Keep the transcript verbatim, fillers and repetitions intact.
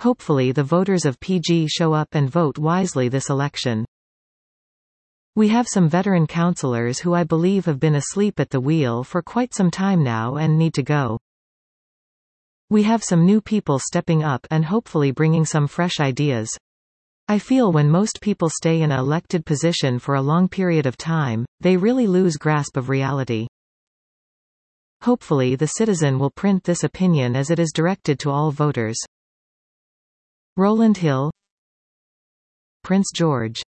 Hopefully the voters of P G show up and vote wisely this election. We have some veteran councillors who I believe have been asleep at the wheel for quite some time now and need to go. We have some new people stepping up and hopefully bringing some fresh ideas. I feel when most people stay in an elected position for a long period of time, they really lose grasp of reality. Hopefully the Citizen will print this opinion as it is directed to all voters. Rowland Hill, Prince George.